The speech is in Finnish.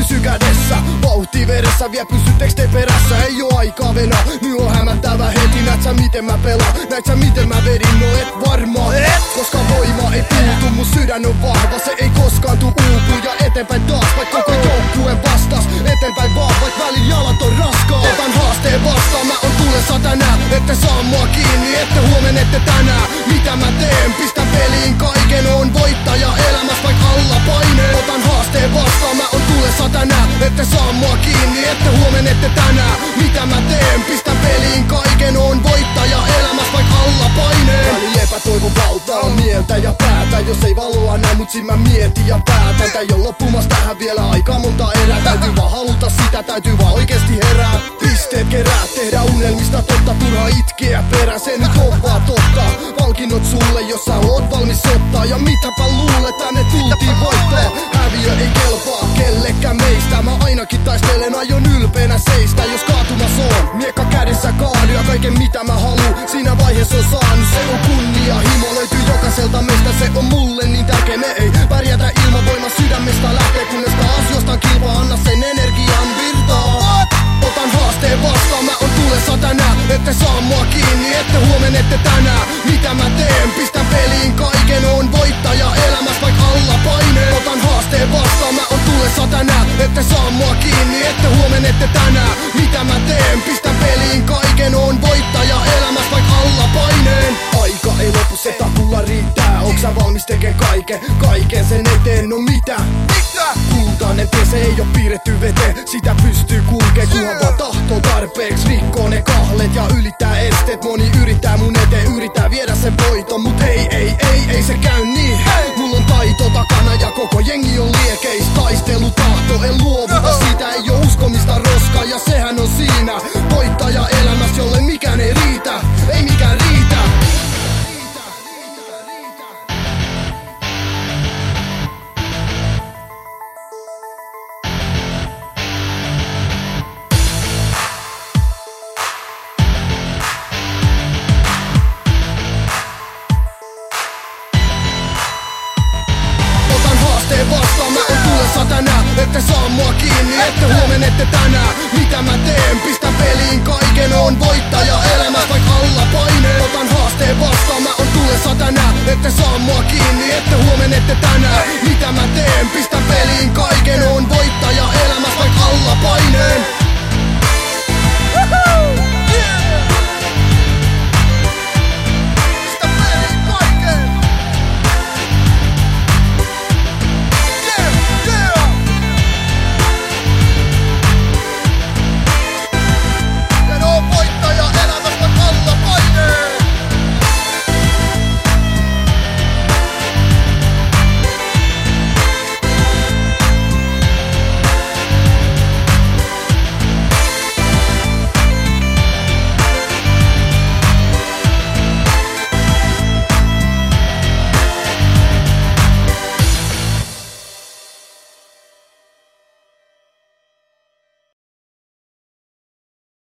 pysy kädessä. Vauhti veressä, vie pysyttekö te perässä? Ei oo aikaa venä, nyt on hämättävä heti. Näet sä miten mä pelaan, näet sä miten mä vedin? No et varmaan, koska voima ei puutu. Mun sydän on vahva, se ei koskaan tuu uupu. Ja eteenpäin taas, vaik koko joukkueen vastas. Eteenpäin vaan, vaik välin jalat on raskaa. Otan haasteen vastaan, mä on tulessa tänään. Ette saa mua kiinni, ette huomen, ette tänään. Mitä mä teen? Pistän peliin kaiken, on voittaja elämässä vaik alla paineen. Otan haasteen vastaan, mä on tulessa tänään. Ette saa mua kiinni, ette huomen, ette tänään. Mitä mä teen? Pistän peliin kaiken, on voittaja elämässä vaik alla paineen. Väli epätoivon valtaa mieltä ja päätä. Jos ei valoa näe, mut sit mä mietin ja päätän. Tää ei oo loppumassa tähän vielä aikaa monta erää. Täytyy vaan haluta sitä, täytyy vaan oikeesti herää. Pisteet kerää, tehdä unelmista totta. Turha itkeä perään, se nyt on vaan totta. Palkinnot sulle, jos sä oot valmis ottaa. Ja mitäpä luulet, tänne tultiin voittaa. Häviö ei kelpaa kellekään meistä. Mä ainakin taistelen, aion ylpeänä seistä. Jos kaatumas on, miekka kädessä kaadu. Ja kaiken mitä mä haluun, siinä vaiheessa on saanut. Se on kunnianhimo, löytyy jokaiselta meistä. Se on mulle niin tärkeä, me ei pärjätä ilman voima sydämestä lähtee. Kunnes taas jostain kilpaa, anna sen energian virtaa. Otan haasteen vastaan, mä on tulessa tänään. Ette saa mua kiinni, ette huomen, ette tänään. Mitä mä teen? Pistän peliin kaiken, on voittaja elämässä vaik alla paineen. Otan haasteen vastaan, mä on tulessa tänään. Ette saa mua kiinni, ette huomen, ette tänään. Mitä mä teen? Pistän peliin kaiken, on voittaja elämässä vaik alla paineen. Aika ei lopu, se takulla riittää. Onks sä valmis tekee kaiken sen eteen? No mitä? Kultainen tie, se ei oo piirretty veteen. Sitä pystyy kulkee, kunhan vaan tahtoo tarpeeksi. Rikkoo ne kahlet ja ylittää esteet. Moni yrittää mun eteen, yrittää viedä sen voiton. Mut ei se käy niin. Mulla on taito takana ja koko jengi on liekeis. Taistelutahto, en luovuta, siitä ei oo uskomista roskaa. Ja sehän on siinä voittaja elämässä, jolle mikään ei riitä. Ei mikään riitä. Vastaan, mä on tulessa tänään. Ette saa mua kiinni, ette huomen, ette tänään. Mitä mä teen? Pistän peliin kaiken, on voittaja elämässä vaik alla paineen. Otan haasteen vastaan, mä on tulessa tänään. Ette saa mua kiinni, ette huomen, ette tänään. Mitä mä teen? Pistän peliin kaiken, on voittaja elämässä vaik alla paineen.